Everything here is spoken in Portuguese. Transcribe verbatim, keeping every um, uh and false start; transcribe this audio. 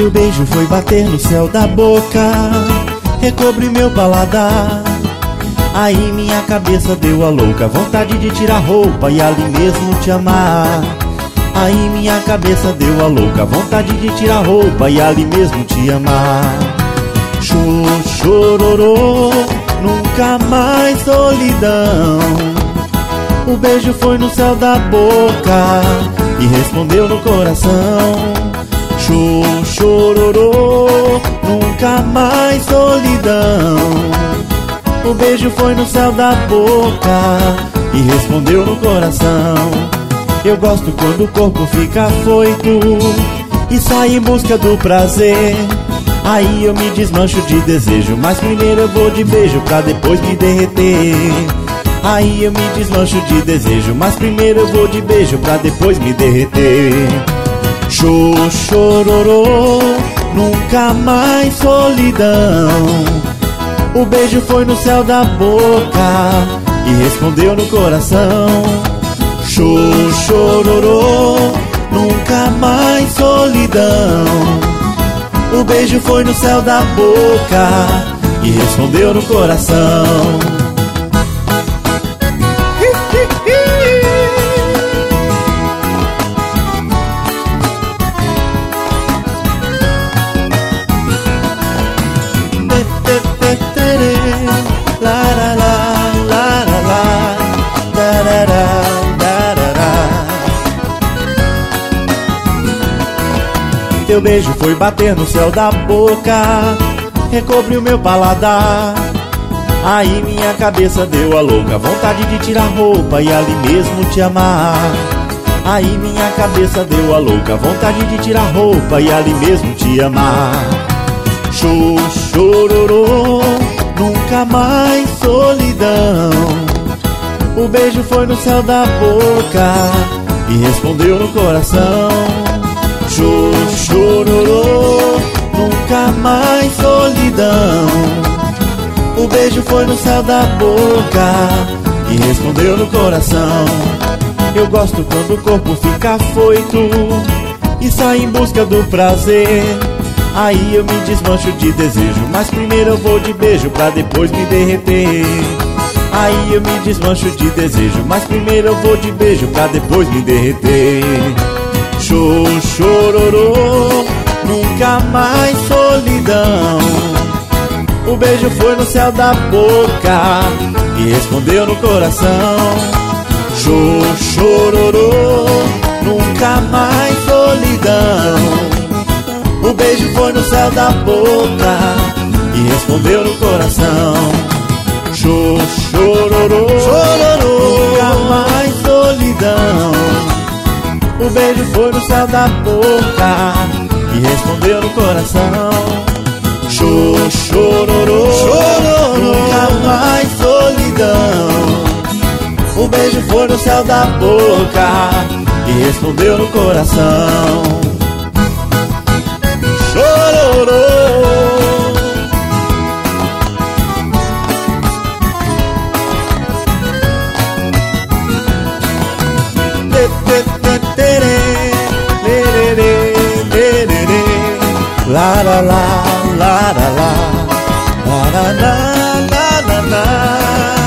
Teu beijo foi bater no céu da boca, recobre meu paladar. Aí minha cabeça deu a louca vontade de tirar roupa e ali mesmo te amar. Aí minha cabeça deu a louca vontade de tirar roupa e ali mesmo te amar. Chororô, nunca mais solidão. O beijo foi no céu da boca e respondeu no coração. Chororô, nunca mais solidão. O beijo foi no céu da boca e respondeu no coração. Eu gosto quando o corpo fica afoito e sai em busca do prazer. Aí eu me desmancho de desejo, mas primeiro eu vou de beijo pra depois me derreter. Aí eu me desmancho de desejo, mas primeiro eu vou de beijo pra depois me derreter. Chororô, nunca mais solidão. O beijo foi no céu da boca e respondeu no coração. Chororô, nunca mais solidão. O beijo foi no céu da boca e respondeu no coração. Teu beijo foi bater no céu da boca, recobre o meu paladar. Aí minha cabeça deu a louca vontade de tirar roupa e ali mesmo te amar. Aí minha cabeça deu a louca vontade de tirar roupa e ali mesmo te amar. Chororô, nunca mais solidão. O beijo foi no céu da boca e respondeu no coração. Chororô, nunca mais solidão. O beijo foi no céu da boca e respondeu no coração. Eu gosto quando o corpo fica afoito e sai em busca do prazer. Aí eu me desmancho de desejo, mas primeiro eu vou de beijo pra depois me derreter. Aí eu me desmancho de desejo, mas primeiro eu vou de beijo pra depois me derreter. Chororô, nunca mais solidão. O beijo foi no céu da boca e respondeu no coração. Chororô, nunca mais solidão. O beijo foi no céu da boca e respondeu no coração. Chororô, nunca mais solidão. O beijo foi no céu da boca e respondeu no coração. Chororô, nunca mais solidão. O beijo foi no céu da boca e respondeu no coração. Chororô. La la la la la la la la la la la.